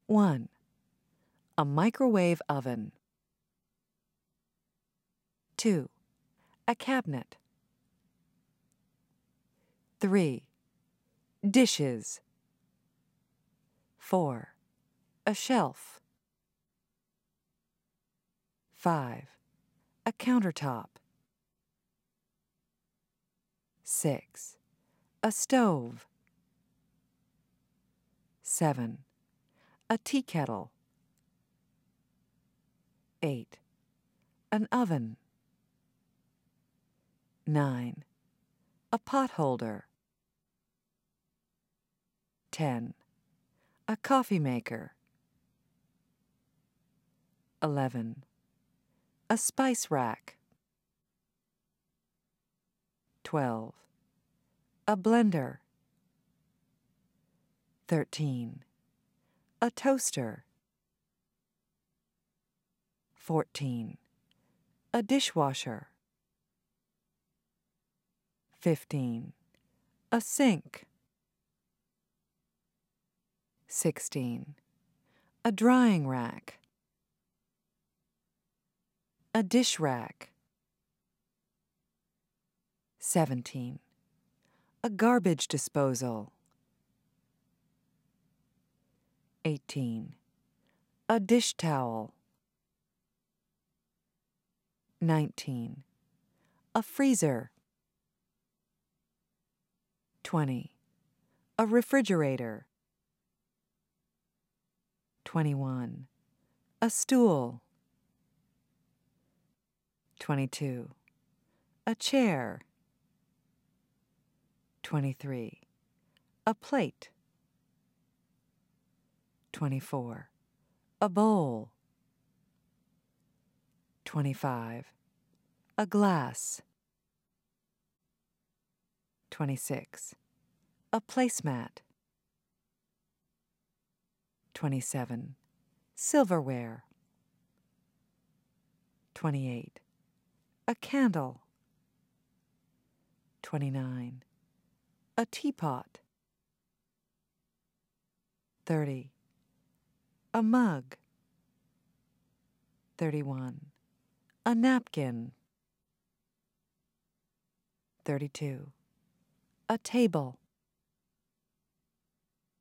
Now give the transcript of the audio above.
1. A microwave oven. 2. A cabinet. 3. Dishes. 4. A shelf. 5. A countertop. 6. A stove. 7. A tea kettle. 8. An oven. 9. A pot holder. 10. A coffee maker. 11. A spice rack. 12. A blender. 13. A toaster. 14. A dishwasher. 15. A sink. 16. A drying rack. A dish rack. 17. A garbage disposal. 18. A dish towel. 19. A freezer. 20. A refrigerator. 21. A stool. 22. A chair. 23. A plate. 24. A bowl. 25. A glass. 26. A placemat. 27. Silverware. 28. A candle. 29. A teapot. 30. A mug. 31. A napkin. 32. A table.